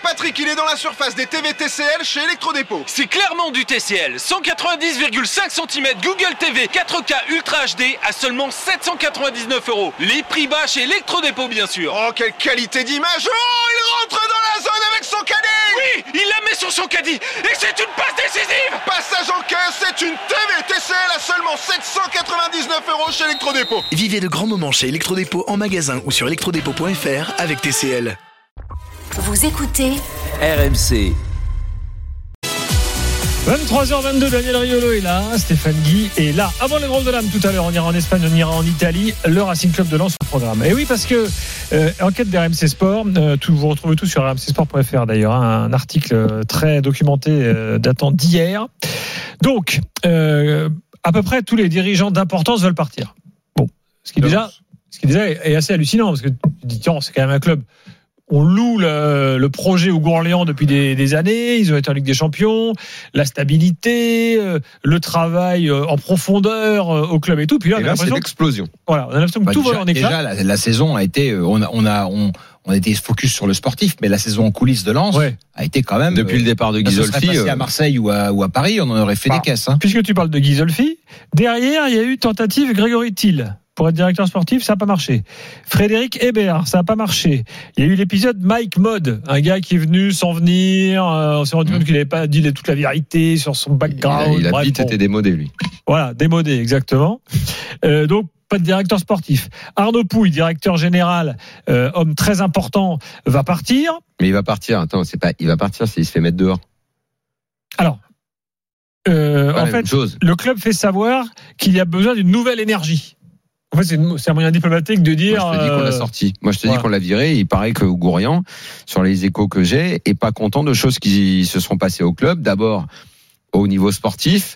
Patrick, il est dans la surface des TV TCL chez Electrodépôt. C'est clairement du TCL. 190,5 cm Google TV 4K Ultra HD à seulement 799 €. Les prix bas chez Electrodépôt, bien sûr. Oh, quelle qualité d'image! Oh, il rentre dans la zone avec son caddie! Oui, il la met sur son caddie et c'est une passe décisive. Passage en caisse, c'est une TV TCL à seulement 799 € chez Electrodépôt. Vivez de grands moments chez Electrodépôt en magasin ou sur electrodépôt.fr avec TCL. Vous écoutez RMC. 23h22, Daniel Riolo est là, Stéphane Guy est là. Avant les drôles de l'âme tout à l'heure, on ira en Espagne, on ira en Italie, le Racing Club de Lens au programme. Et oui, parce que enquête d'RMC Sport, vous retrouvez tout sur rmcsport.fr d'ailleurs, un article très documenté datant d'hier. Donc, à peu près tous les dirigeants d'importance veulent partir. Bon, ce qui déjà est assez hallucinant, parce que tu dis, tiens, c'est quand même un club. On loue le projet au Gourléans depuis des années. Ils ont été en Ligue des Champions, la stabilité, le travail en profondeur au club et tout. Puis là, c'est l'explosion. Voilà, on a l'impression que tout vole en éclat. Déjà, la saison a été, on a été focus sur le sportif, mais la saison en coulisses de Lens a été quand même. Depuis le départ de Ghisolfi, à Marseille ou à Paris, on en aurait fait des caisses. Puisque tu parles de Ghisolfi, derrière, il y a eu tentative Grégory Thiel pour être directeur sportif, ça n'a pas marché. Frédéric Hébert, ça n'a pas marché. Il y a eu l'épisode Mike Mode, un gars qui est venu sans venir, on s'est rendu compte qu'il n'avait pas dit toute la vérité sur son background. Il a vite été démodé, lui. Voilà, démodé, exactement. Donc, pas de directeur sportif. Arnaud Pouille, directeur général, homme très important, va partir. Mais il va partir, il va partir s'il se fait mettre dehors. Alors, en fait, le club fait savoir qu'il y a besoin d'une nouvelle énergie. En fait, c'est un moyen diplomatique de dire. Moi, je te dis qu'on l'a sorti. Moi, je te dis qu'on l'a viré. Il paraît que Gourian, sur les échos que j'ai, est pas content de choses qui se sont passées au club. D'abord, au niveau sportif.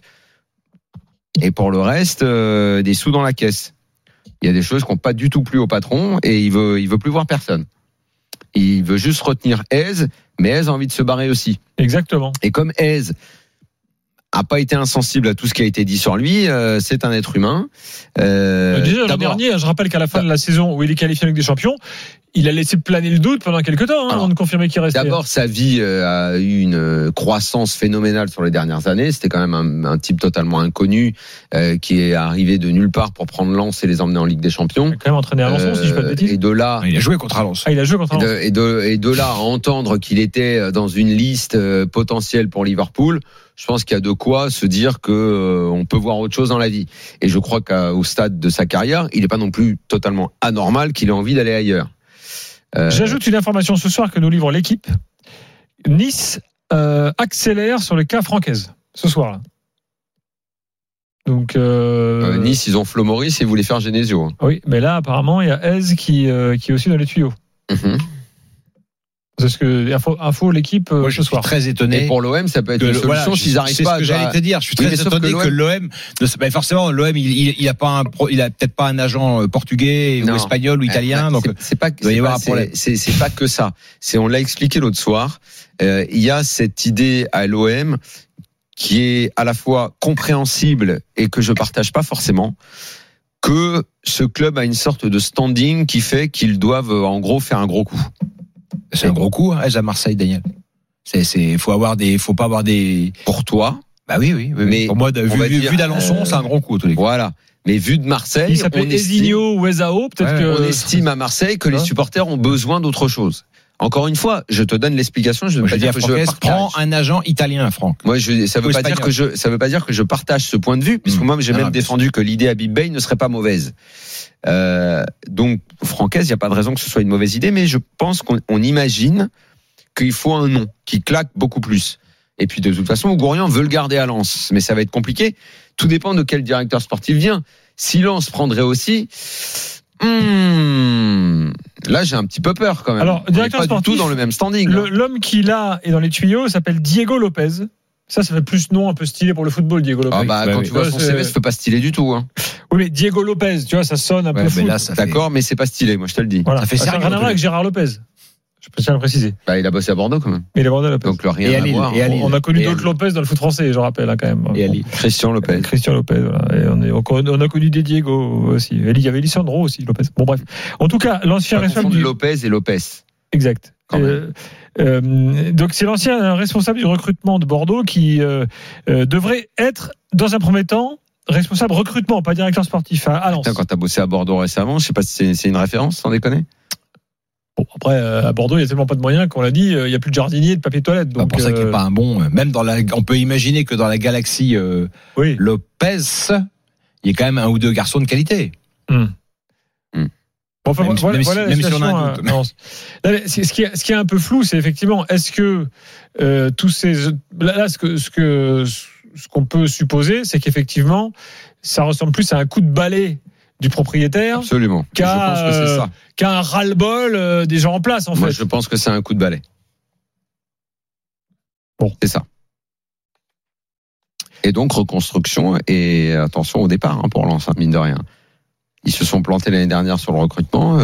Et pour le reste, des sous dans la caisse. Il y a des choses qui n'ont pas du tout plu au patron et il veut plus voir personne. Il veut juste retenir Hez, mais Hez a envie de se barrer aussi. Exactement. Et comme Hez a pas été insensible à tout ce qui a été dit sur lui, c'est un être humain. Déjà l'an dernier, je rappelle qu'à la fin de la saison où il est qualifié avec des champions, il a laissé planer le doute pendant quelques temps avant de confirmer qu'il restait. D'abord, sa vie a eu une croissance phénoménale sur les dernières années. C'était quand même un type totalement inconnu qui est arrivé de nulle part pour prendre Lens et les emmener en Ligue des Champions. Il a quand même entraîné à Lens, si je ne dis pas de bêtises. Et de là, il a joué contre Lens. Il a joué contre Lens. Et de là à entendre qu'il était dans une liste potentielle pour Liverpool, je pense qu'il y a de quoi se dire que on peut voir autre chose dans la vie. Et je crois qu'au stade de sa carrière, il n'est pas non plus totalement anormal qu'il ait envie d'aller ailleurs. J'ajoute une information ce soir que nous livre l'équipe. Nice accélère sur le cas Francaise ce soir-là. Donc Nice, ils ont Flo Maurice et ils voulaient faire Genesio. Oui, mais là apparemment il y a Hez qui est aussi dans les tuyaux. C'est ce que info l'équipe moi, je ce suis soir. Très étonné. Et pour l'OM, ça peut être une solution s'ils n'arrivent pas. C'est ce que j'allais te dire. Je suis très étonné que l'OM. Forcément, l'OM, il a peut-être pas un agent portugais ou espagnol ou italien. Donc c'est pas que ça. On l'a expliqué l'autre soir. Il y a cette idée à l'OM qui est à la fois compréhensible et que je partage pas forcément, que ce club a une sorte de standing qui fait qu'ils doivent en gros faire un gros coup. C'est un gros coup, à Marseille, Daniel. Faut pas avoir des. Pour toi. Bah oui. Mais pour moi, vu d'Alençon, c'est un gros coup, tous les coups. Voilà. Mais vu de Marseille. Il s'appelle Ezinho ou Ezao, peut-être on estime à Marseille que les supporters ont besoin d'autre chose. Encore une fois, je te donne l'explication. Je ne veux pas dire que je partage. Prends un agent italien, Franck. Moi, ça veut pas dire que je partage ce point de vue, puisque moi, j'ai même défendu que l'idée à Big Bay ne serait pas mauvaise. Donc, Francaise, il n'y a pas de raison que ce soit une mauvaise idée, mais je pense qu'on imagine qu'il faut un nom qui claque beaucoup plus. Et puis, de toute façon, Gourian veut le garder à Lens, mais ça va être compliqué. Tout dépend de quel directeur sportif vient. Si Lens prendrait aussi. Là, j'ai un petit peu peur quand même. Alors, directeur pas sportif, du tout dans le même standing. L'homme qui là est dans les tuyaux s'appelle Diego Lopez. Ça fait plus nom un peu stylé pour le football, Diego Lopez. Quand tu vois son CV, ça fait pas stylé du tout. Hein. Oui, mais Diego Lopez, tu vois, ça sonne un peu foot. Là, d'accord, mais c'est pas stylé, moi je te le dis. Voilà. Ça fait rien à voir avec Gérard Lopez. Je peux tiens à le préciser. Il a bossé à Bordeaux quand même. Il est à Bordeaux, Lopez. Donc rien à voir. On a connu d'autres Lopez dans le foot français, je rappelle quand même. Et à Lille. Christian Lopez, voilà. Et on a connu des Diego aussi. Il y avait Lisandro aussi, Lopez. Bon bref. En tout cas, l'ancien responsable Lopez et Lopez. Exact. Donc c'est l'ancien responsable du recrutement de Bordeaux qui devrait être, dans un premier temps, responsable recrutement, pas directeur sportif à Lens. Quand tu as bossé à Bordeaux récemment, je sais pas si c'est une référence, sans déconner. Bon, après, à Bordeaux, il n'y a tellement pas de moyens qu'on l'a dit, il n'y a plus de jardinier, de papier toilette. Donc, pour ça qu'il n'y a pas un bon. Même on peut imaginer que dans la galaxie Lopez, il y a quand même un ou deux garçons de qualité. Bon, enfin, même si on a un doute. Ce qui est un peu flou, c'est effectivement, est-ce que tous ces là, ce qu'on peut supposer, c'est qu'effectivement, ça ressemble plus à un coup de balai du propriétaire. Absolument. Je pense que c'est ça. Qu'à un ras-le-bol des gens en place, en fait. Moi, je pense que c'est un coup de balai. Bon, c'est ça. Et donc reconstruction et attention au départ pour Lens, mine de rien. Ils se sont plantés l'année dernière sur le recrutement.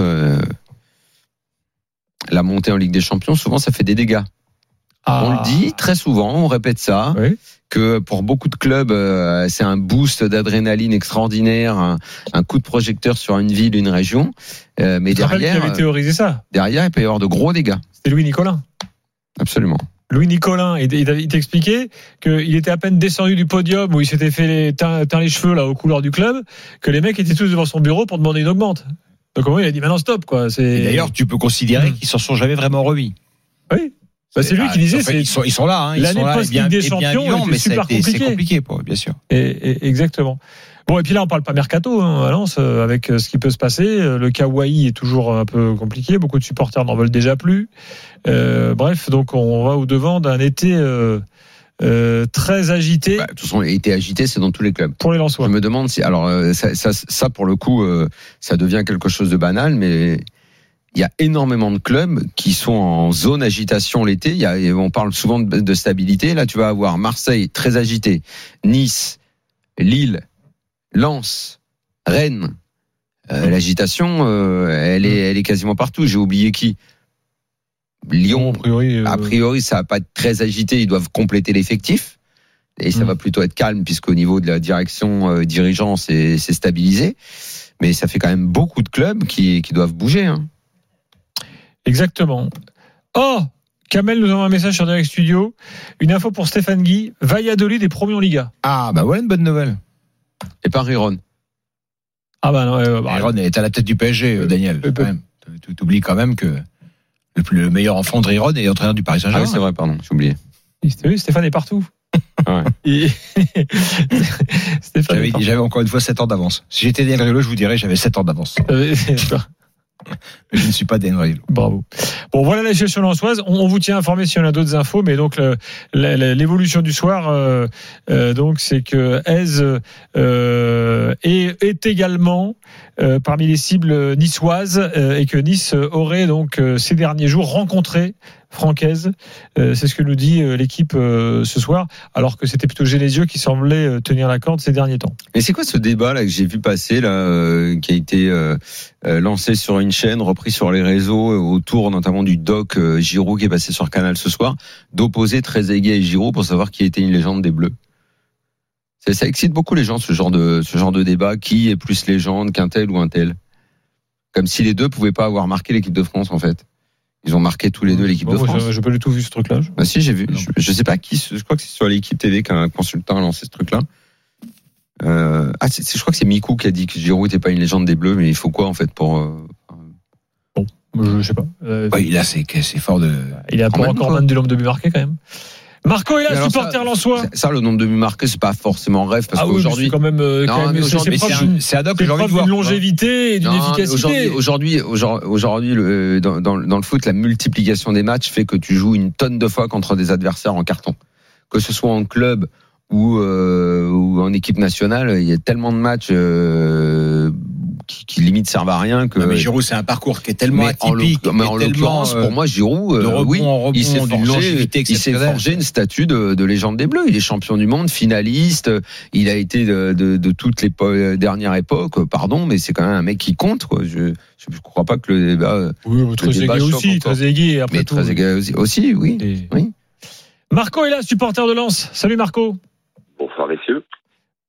La montée en Ligue des Champions, souvent, ça fait des dégâts. On le dit très souvent, on répète ça, que pour beaucoup de clubs, c'est un boost d'adrénaline extraordinaire, un coup de projecteur sur une ville, une région. Mais derrière, qui avait théorisé ça. Derrière, il peut y avoir de gros dégâts. C'était Louis Nicolin. Absolument. Louis Nicolin, il t'expliquait qu'il était à peine descendu du podium où il s'était fait teint les cheveux là aux couleurs du club, que les mecs étaient tous devant son bureau pour demander une augmente. Donc il a dit maintenant stop quoi. Et d'ailleurs, tu peux considérer qu'ils s'en sont jamais vraiment remis. Oui. C'est lui qui disait. Ils sont là. L'année post-Ligue des Champions, mais super c'est compliqué, bien sûr. Et exactement. Bon, et puis là, on parle pas mercato à Lens, avec ce qui peut se passer. Le cas Wai est toujours un peu compliqué. Beaucoup de supporters n'en veulent déjà plus. Bref, donc on va au-devant d'un été très agité. De toute façon, l'été agité, c'est dans tous les clubs. Pour les Lensois. Je me demande si... Alors, ça pour le coup, ça devient quelque chose de banal, mais... Il y a énormément de clubs qui sont en zone agitation l'été. On parle souvent de stabilité. Là, tu vas avoir Marseille très agité, Nice, Lille, Lens, Rennes. L'agitation, elle est quasiment partout. J'ai oublié qui. Lyon. A priori, ça va pas être très agité. Ils doivent compléter l'effectif. Et ça va plutôt être calme puisqu'au niveau de la direction dirigeant, c'est stabilisé. Mais ça fait quand même beaucoup de clubs qui doivent bouger. Exactement. Oh, Kamel nous envoie un message sur Direct Studio. Une info pour Stéphane Guy. Valladolid est promu en Liga. Ah, bah voilà une bonne nouvelle. Et pas Riron. Ah bah non. Riron est à la tête du PSG, Daniel. Tu oublies quand même que le meilleur enfant de Riron est entraîneur du Paris Saint-Germain. Ah oui, c'est vrai, pardon, j'ai oublié. Stéphane est partout. Ouais. J'avais encore une fois 7 ans d'avance. Si j'étais Daniel Riolo, je vous dirais j'avais 7 ans d'avance. Je ne suis pas d'Henry. Bravo. Bon, voilà la situation lensoise. On vous tient informé si on a d'autres infos, mais donc l'évolution du soir, donc c'est que Aise est également parmi les cibles niçoises et que Nice aurait donc ces derniers jours rencontré Francaise. C'est ce que nous dit l'équipe ce soir, alors que c'était plutôt Genesio qui semblait tenir la corde ces derniers temps. Mais c'est quoi ce débat là que j'ai vu passer là, qui a été lancé sur une chaîne, repris sur les réseaux autour notamment du doc Giroud qui est passé sur Canal ce soir, d'opposer Trezeguet et Giroud pour savoir qui était une légende des Bleus. Ça excite beaucoup les gens ce genre de débat, qui est plus légende qu'un tel ou un tel. Comme si les deux pouvaient pas avoir marqué l'équipe de France en fait. Ils ont marqué tous les deux l'équipe de France. J'ai pas du tout vu ce truc-là. Ah si, j'ai vu. Je sais pas qui. Je crois que c'est sur l'équipe TV qu'un consultant a lancé ce truc-là. Je crois que c'est Mikou qui a dit que Giroud n'était pas une légende des Bleus, mais il faut quoi en fait pour Bon, je sais pas. Là, c'est fort de. Il est un peu encore du nombre de buts marqués quand même. Marco est là, supporter lensois. Ça, le nombre de buts marqués, c'est pas forcément rêve parce qu'aujourd'hui, c'est quand même. C'est ad hoc que j'ai envie de voir. D'une longévité et d'une efficacité. Aujourd'hui, dans le foot, la multiplication des matchs fait que tu joues une tonne de fois contre des adversaires en carton. Que ce soit en club ou en équipe nationale, il y a tellement de matchs qui limite servent à rien que. Non, mais Giroud, c'est un parcours qui est tellement atypique. En l'occurrence, pour moi, Giroud, il s'est forgé une statue de légende des Bleus. Il est champion du monde, finaliste. Il a été de toutes les dernières époques. Pardon, mais c'est quand même un mec qui compte, quoi. Je crois pas que le débat. Oui, Trezeguet aussi. Trezeguet après tout. Trezeguet aussi, oui. Oui. Marco est là, supporter de Lens. Salut Marco. Bonsoir messieurs.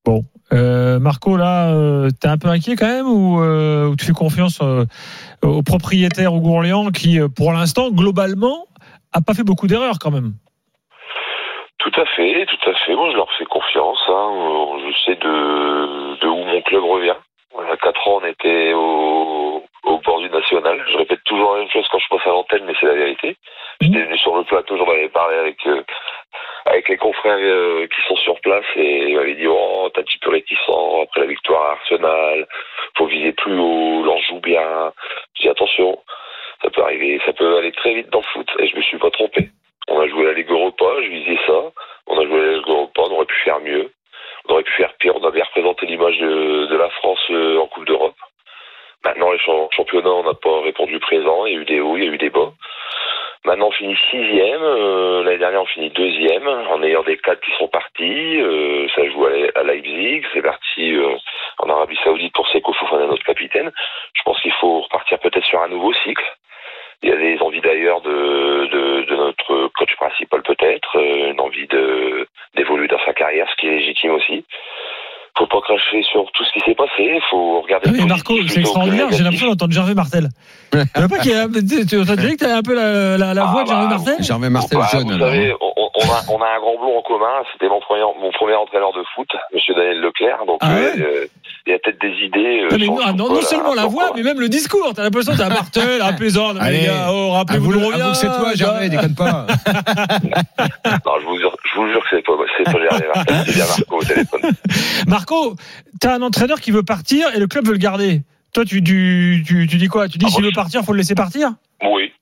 Bon. Marco, là, t'es un peu inquiet quand même ou tu fais confiance au propriétaire Hugo Orléans qui, pour l'instant, globalement, a pas fait beaucoup d'erreurs quand même. Tout à fait. Moi, je leur fais confiance. Je sais de où mon club revient. Il y a 4 ans, on était au bord du national. Je répète toujours la même chose quand je passe à l'antenne, mais c'est la vérité. J'étais venu sur le plateau, j'en avais parlé avec les confrères qui sont sur place et ils m'avaient dit t'es un petit peu réticent après la victoire à Arsenal, faut viser plus haut, l'on joue bien. Je dis attention, ça peut arriver, ça peut aller très vite dans le foot et je me suis pas trompé. On a joué la Ligue Europa, je visais ça. On a joué la Ligue Europa, on aurait pu faire mieux, on aurait pu faire pire. On avait représenté l'image de la France en Coupe d'Europe. Maintenant, les championnats, on n'a pas répondu présent. Il y a eu des hauts, il y a eu des bas. Maintenant, on finit 6e. L'année dernière, on finit 2e, en ayant des 4 qui sont partis. Ça joue à Leipzig. C'est parti en Arabie Saoudite pour Seko Fofana, notre capitaine. Je pense qu'il faut repartir peut-être sur un nouveau cycle. Il y a des envies d'ailleurs de notre coach principal peut-être, une envie d'évoluer dans sa carrière, ce qui est légitime aussi. Faut pas cracher sur tout ce qui s'est passé, il faut regarder. Oui, Marco, c'est extraordinaire, j'ai l'impression d'entendre Gervais Martel. Tu vois pas tu as dit que tu avais un peu la voix de Gervais Martel. Gervais Martel jeune. Vous savez, on a un grand blond en commun, c'était mon premier entraîneur de foot, monsieur Daniel Leclerc, donc il y a peut-être des idées. Non seulement la voix, mais même le discours. T'as l'impression que t'as un Martel, un plaisant. Les gars, rappelez-vous de Rovia. C'est toi, Gervais, déconne pas. Non, je vous jure que c'est pas Gervais Martel, c'est bien Marco au téléphone. Marco, t'as un entraîneur qui veut partir et le club veut le garder. Toi, tu dis quoi? Tu dis s'il veut partir, faut le laisser partir? Oui.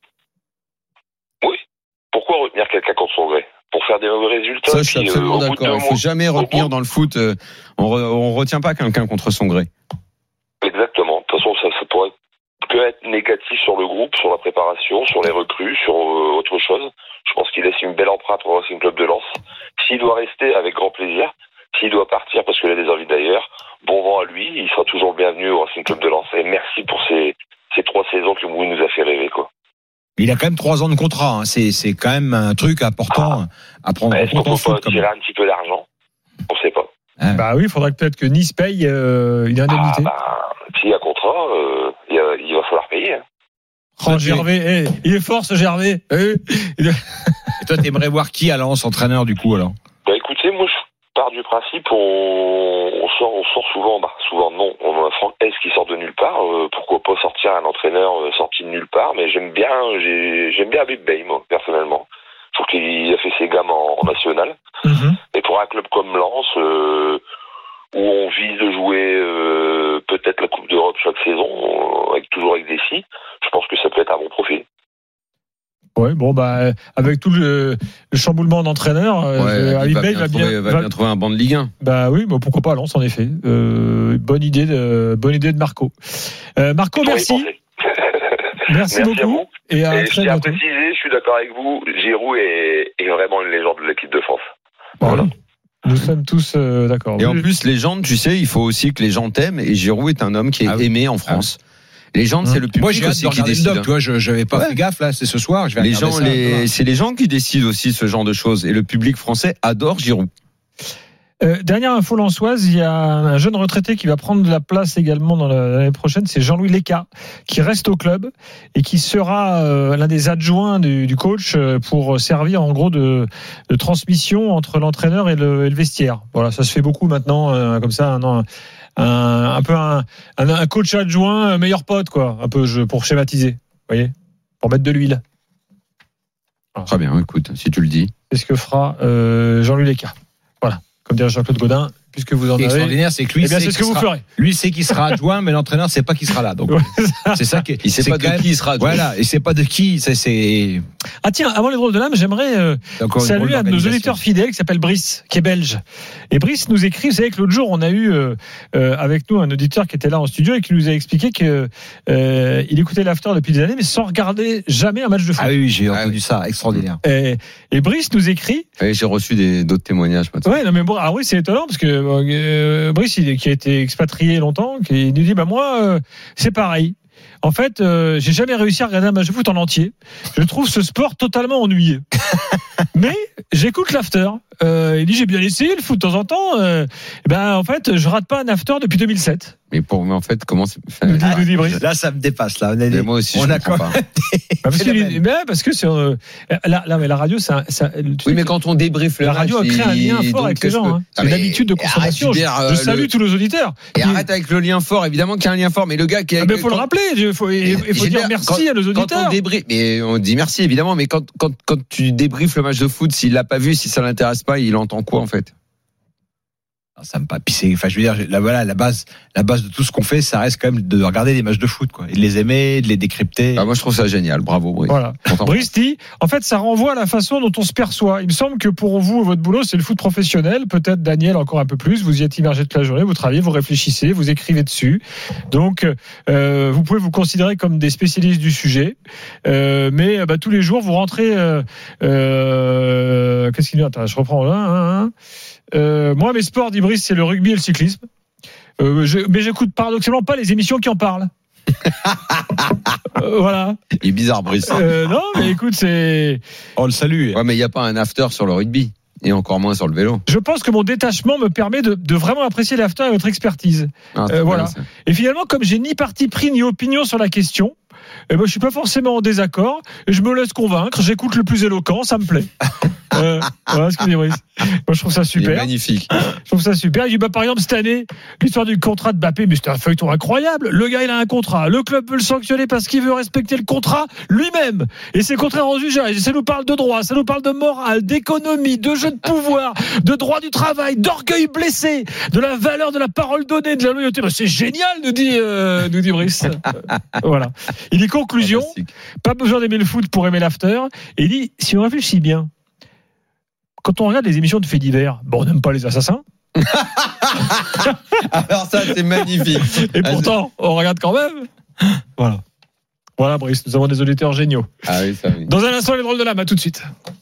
Pourquoi retenir quelqu'un contre son gré? Pour faire des mauvais résultats. Ça, je suis absolument d'accord. Il faut jamais retenir dans le foot. On retient pas quelqu'un contre son gré. Exactement. De toute façon, ça pourrait que être négatif sur le groupe, sur la préparation, sur les recrues, sur autre chose. Je pense qu'il laisse une belle empreinte au Racing Club de Lens. S'il doit rester, avec grand plaisir. S'il doit partir parce qu'il a des envies d'ailleurs, bon vent à lui. Il sera toujours le bienvenu au Racing Club de Lens. Et merci pour ces 3 saisons que Mouy nous a fait rêver, quoi. Il a quand même 3 ans de contrat. Hein. C'est quand même un truc important à prendre en compte. Est-ce qu'on peut pas tirer un petit peu d'argent? On ne sait pas. Bah oui, il faudrait peut-être que Nice paye une indemnité. S'il y a contrat, il va falloir payer. Gervais, il est fort ce Gervais. Et toi, t'aimerais voir qui à Lens, entraîneur du coup alors? Bah écoutez, moi je pars du principe on sort souvent non, on a Franck Hez qui sort de nulle part, pourquoi pas sortir un entraîneur sorti de nulle part, mais j'aime bien Habib Bey, moi personnellement. Je trouve qu'il a fait ses gammes en national. Et pour un club comme Lens où on vise de jouer peut-être la Coupe d'Europe chaque saison toujours avec des si, je pense que ça peut être un bon profil. Ouais, bon bah avec tout le chamboulement d'entraîneurs, Habib Bey va bien trouver un banc de Ligue 1. Bah oui, bon, pourquoi pas Lens en effet. Bonne idée de Marco. Marco, merci. Merci beaucoup. Et à très bientôt. Préciser, je suis d'accord avec vous. Giroud est vraiment une légende de l'équipe de France. Voilà. Nous sommes tous d'accord. Et en plus, légende, tu sais, il faut aussi que les gens t'aiment. Et Giroud est un homme qui est aimé en France. Les gens, c'est le public. Moi, j'ai aussi qui décide. Tu vois, je n'avais pas fait gaffe là. C'est ce soir. Je vais c'est les gens qui décident aussi ce genre de choses. Et le public français adore Giroud. Dernière info lensoise, il y a un jeune retraité qui va prendre la place également dans l'année prochaine, c'est Jean-Louis Léca, qui reste au club et qui sera l'un des adjoints du coach pour servir en gros de transmission entre l'entraîneur et le vestiaire. Voilà, ça se fait beaucoup maintenant, comme ça, un peu un coach adjoint, meilleur pote, quoi, un peu pour schématiser, vous voyez, pour mettre de l'huile. Voilà. Très bien, écoute, si tu le dis. C'est ce que fera Jean-Louis Léca. Voilà. Comme dirait Jean-Claude Godin, puisque vous en avez. L'extraordinaire, c'est que lui, c'est ce que vous ferez. Lui sait qu'il sera adjoint, mais l'entraîneur sait pas qui sera là. Donc, c'est ça qui. Il sait pas de qui il sera adjoint. Voilà, et sait pas de qui. C'est. Ah tiens, avant les drôles de l'âme, j'aimerais saluer un de nos auditeurs fidèles qui s'appelle Brice, qui est belge. Et Brice nous écrit, vous savez que l'autre jour, on a eu avec nous un auditeur qui était là en studio et qui nous a expliqué que il écoutait l'after depuis des années, mais sans regarder jamais un match de foot. Ah oui, j'ai entendu ça, extraordinaire. Et Brice nous écrit. Et j'ai reçu d'autres témoignages maintenant. Ouais, non mais bon, alors oui, c'est étonnant parce que Brice, qui a été expatrié longtemps, qui nous dit moi, c'est pareil. En fait, j'ai jamais réussi à regarder un match de foot en entier. Je trouve ce sport totalement ennuyeux. Mais j'écoute l'after Il dit j'ai bien essayé le foot de temps en temps. En fait, je rate pas un after depuis 2007. Mais en fait, comment c'est... Là, ça me dépasse. Là, mais moi aussi, je comprends pas. Parce que sur mais la radio, ça. Oui, mais quand on débriefe la radio a créé un lien fort avec les gens. C'est une habitude de consommation. Je salue tous nos auditeurs. Et arrête avec le lien fort. Évidemment qu'il y a un lien fort, mais le gars qui. Mais faut le rappeler. Il faut dire merci à nos auditeurs. Quand on débriefe, mais on dit merci évidemment. Mais quand tu débriefes le match de foot, s'il l'a pas vu, si ça l'intéresse pas, il entend quoi en fait? Ça me pas pisser. Enfin, je veux dire, la base de tout ce qu'on fait, ça reste quand même de regarder des matchs de foot, quoi, et de les aimer, de les décrypter. Moi, je trouve ça génial. Bravo, Brice. Voilà. Brice dit, en fait, ça renvoie à la façon dont on se perçoit. Il me semble que pour vous, votre boulot, c'est le foot professionnel. Peut-être Daniel encore un peu plus. Vous y êtes immergé toute la journée. Vous travaillez, vous réfléchissez, vous écrivez dessus. Donc, vous pouvez vous considérer comme des spécialistes du sujet. Mais tous les jours, vous rentrez. Qu'est-ce qu'il y a? Attends, je reprends là. Moi, mes sports, dit Brice, c'est le rugby et le cyclisme. Mais j'écoute paradoxalement pas les émissions qui en parlent. Voilà. Il est bizarre, Brice. Non, mais écoute, c'est. On le salue. Ouais, mais il n'y a pas un after sur le rugby. Et encore moins sur le vélo. Je pense que mon détachement me permet de vraiment apprécier l'after et votre expertise. Voilà. Bien, et finalement, comme j'ai ni parti pris ni opinion sur la question, je suis pas forcément en désaccord. Je me laisse convaincre. J'écoute le plus éloquent. Ça me plaît. Voilà ce que dit Brice. Moi, je trouve ça super. Magnifique. Je trouve ça super. Il dit, par exemple, cette année, l'histoire du contrat de Mbappé, mais c'était un feuilleton incroyable. Le gars, il a un contrat. Le club veut le sanctionner parce qu'il veut respecter le contrat lui-même. Et c'est contraire aux usages. Ça nous parle de droit, ça nous parle de morale, d'économie, de jeu de pouvoir, de droit du travail, d'orgueil blessé, de la valeur de la parole donnée, de la loyauté. C'est génial, nous dit Brice. Voilà. Il dit conclusion. Pas besoin d'aimer le foot pour aimer l'after. Et il dit, si on réfléchit bien, quand on regarde les émissions de faits divers, on n'aime pas les assassins. Alors ça, c'est magnifique. Et pourtant, on regarde quand même. Voilà. Voilà, Brice, nous avons des auditeurs géniaux. Ah oui, ça oui. Dans un instant, les drôles de l'âme, à tout de suite.